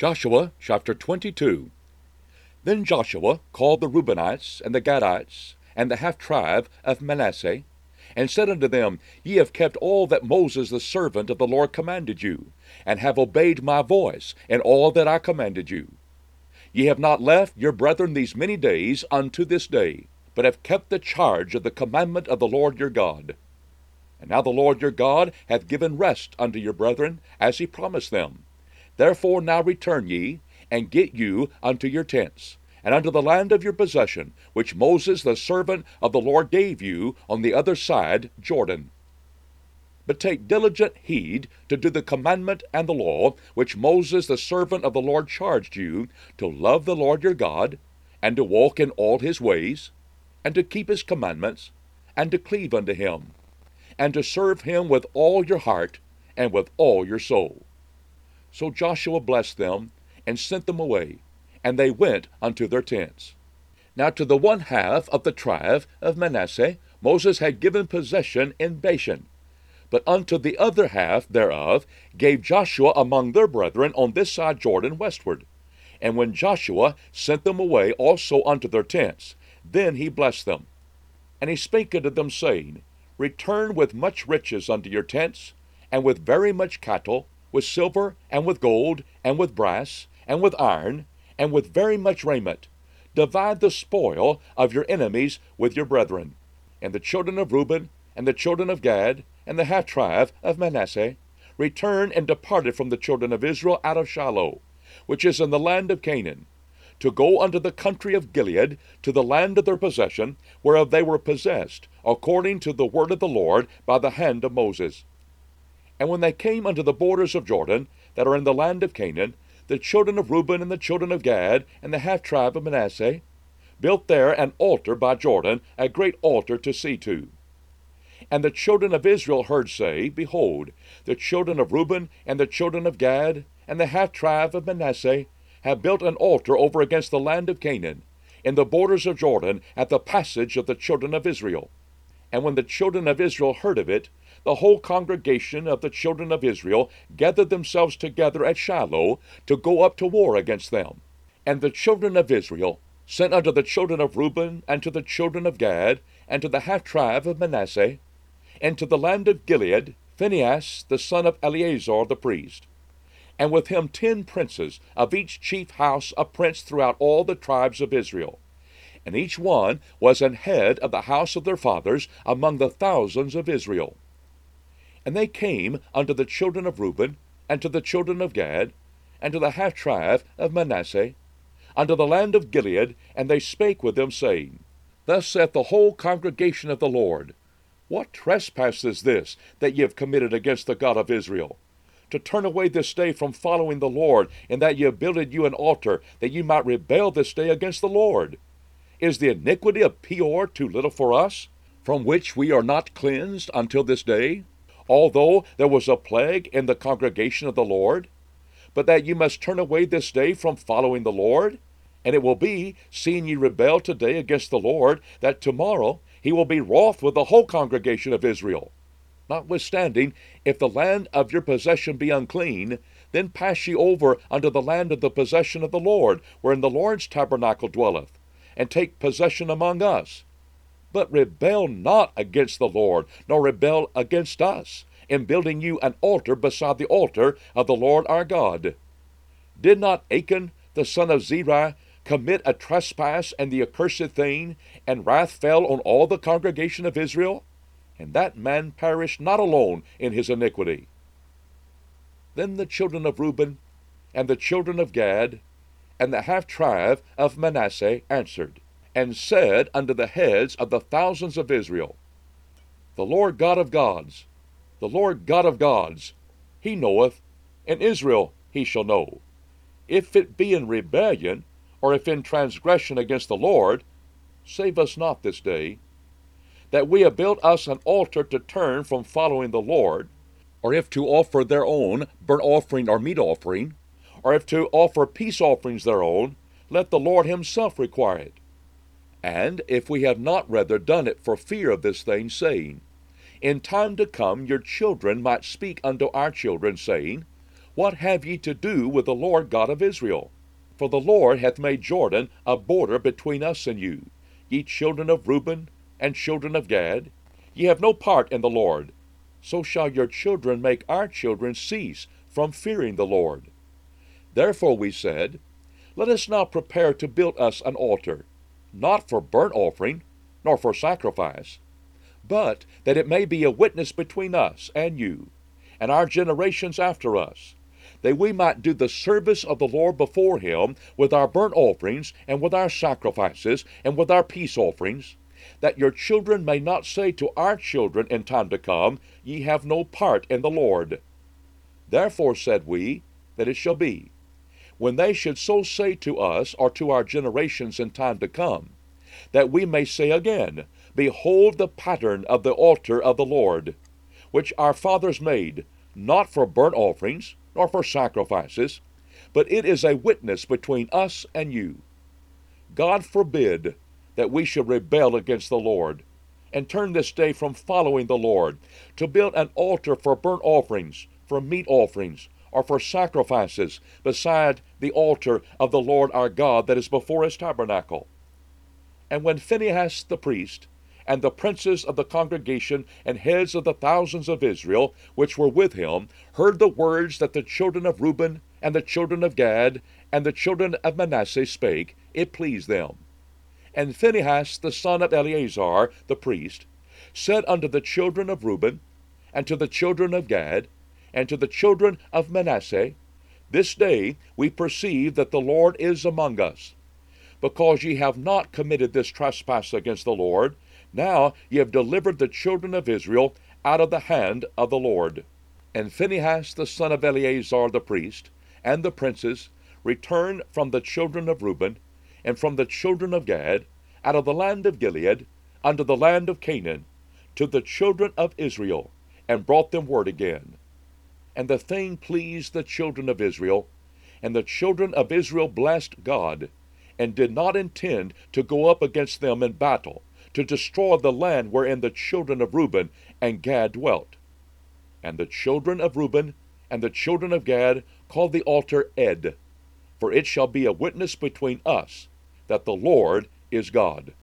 Joshua chapter 22. Then Joshua called the Reubenites, and the Gadites, and the half-tribe of Manasseh, and said unto them, Ye have kept all that Moses the servant of the Lord commanded you, and have obeyed my voice in all that I commanded you. Ye have not left your brethren these many days unto this day, but have kept the charge of the commandment of the Lord your God. And now the Lord your God hath given rest unto your brethren, as he promised them. Therefore now return ye, and get you unto your tents, and unto the land of your possession, which Moses the servant of the Lord gave you on the other side Jordan. But take diligent heed to do the commandment and the law, which Moses the servant of the Lord charged you, to love the Lord your God, and to walk in all his ways, and to keep his commandments, and to cleave unto him, and to serve him with all your heart, and with all your soul. So Joshua blessed them, and sent them away, and they went unto their tents. Now to the one half of the tribe of Manasseh Moses had given possession in Bashan, but unto the other half thereof gave Joshua among their brethren on this side Jordan westward. And when Joshua sent them away also unto their tents, then he blessed them. And he spake unto them, saying, Return with much riches unto your tents, and with very much cattle, with silver, and with gold, and with brass, and with iron, and with very much raiment. Divide the spoil of your enemies with your brethren. And the children of Reuben, and the children of Gad, and the half-tribe of Manasseh, returned and departed from the children of Israel out of Shiloh, which is in the land of Canaan, to go unto the country of Gilead, to the land of their possession, whereof they were possessed, according to the word of the Lord by the hand of Moses. And when they came unto the borders of Jordan, that are in the land of Canaan, the children of Reuben and the children of Gad, and the half-tribe of Manasseh, built there an altar by Jordan, a great altar to see to. And the children of Israel heard say, Behold, the children of Reuben, and the children of Gad, and the half-tribe of Manasseh, have built an altar over against the land of Canaan, in the borders of Jordan, at the passage of the children of Israel. And when the children of Israel heard of it, the whole congregation of the children of Israel gathered themselves together at Shiloh to go up to war against them. And the children of Israel sent unto the children of Reuben, and to the children of Gad, and to the half-tribe of Manasseh, and to the land of Gilead, Phinehas the son of Eleazar the priest, and with him 10 princes, of each chief house a prince throughout all the tribes of Israel. And each one was an head of the house of their fathers among the thousands of Israel. And they came unto the children of Reuben, and to the children of Gad, and to the half-tribe of Manasseh, unto the land of Gilead, and they spake with them, saying, Thus saith the whole congregation of the Lord, What trespass is this that ye have committed against the God of Israel, to turn away this day from following the Lord, in that ye have builded you an altar, that ye might rebel this day against the Lord? Is the iniquity of Peor too little for us, from which we are not cleansed until this day, although there was a plague in the congregation of the Lord? But that ye must turn away this day from following the Lord? And it will be, seeing ye rebel today against the Lord, that tomorrow he will be wroth with the whole congregation of Israel. Notwithstanding, if the land of your possession be unclean, then pass ye over unto the land of the possession of the Lord, wherein the Lord's tabernacle dwelleth, and take possession among us. But rebel not against the Lord, nor rebel against us, in building you an altar beside the altar of the Lord our God. Did not Achan the son of Zerah commit a trespass and the accursed thing, and wrath fell on all the congregation of Israel? And that man perished not alone in his iniquity. Then the children of Reuben, and the children of Gad, and the half-tribe of Manasseh answered, and said unto the heads of the thousands of Israel, The Lord God of gods, the Lord God of gods, he knoweth, and Israel he shall know. If it be in rebellion, or if in transgression against the Lord, save us not this day, that we have built us an altar to turn from following the Lord, or if to offer their own burnt offering or meat offering, or if to offer peace offerings their own, let the Lord himself require it. And if we have not rather done it for fear of this thing, saying, In time to come your children might speak unto our children, saying, What have ye to do with the Lord God of Israel? For the Lord hath made Jordan a border between us and you. Ye children of Reuben and children of Gad, ye have no part in the Lord. So shall your children make our children cease from fearing the Lord. Therefore we said, Let us now prepare to build us an altar, not for burnt offering, nor for sacrifice, but that it may be a witness between us and you, and our generations after us, that we might do the service of the Lord before him with our burnt offerings, and with our sacrifices, and with our peace offerings, that your children may not say to our children in time to come, Ye have no part in the Lord. Therefore said we, that it shall be, when they should so say to us, or to our generations in time to come, that we may say again, Behold the pattern of the altar of the Lord, which our fathers made, not for burnt offerings, nor for sacrifices, but it is a witness between us and you. God forbid that we should rebel against the Lord, and turn this day from following the Lord, to build an altar for burnt offerings, for meat offerings, or for sacrifices, beside the altar of the Lord our God that is before his tabernacle. And when Phinehas the priest, and the princes of the congregation, and heads of the thousands of Israel, which were with him, heard the words that the children of Reuben, and the children of Gad, and the children of Manasseh spake, it pleased them. And Phinehas the son of Eleazar the priest said unto the children of Reuben, and to the children of Gad, and to the children of Manasseh, This day we perceive that the Lord is among us. Because ye have not committed this trespass against the Lord, now ye have delivered the children of Israel out of the hand of the Lord. And Phinehas the son of Eleazar the priest, and the princes, returned from the children of Reuben, and from the children of Gad, out of the land of Gilead, unto the land of Canaan, to the children of Israel, and brought them word again. And the thing pleased the children of Israel, and the children of Israel blessed God, and did not intend to go up against them in battle, to destroy the land wherein the children of Reuben and Gad dwelt. And the children of Reuben and the children of Gad called the altar Ed, for it shall be a witness between us that the Lord is God.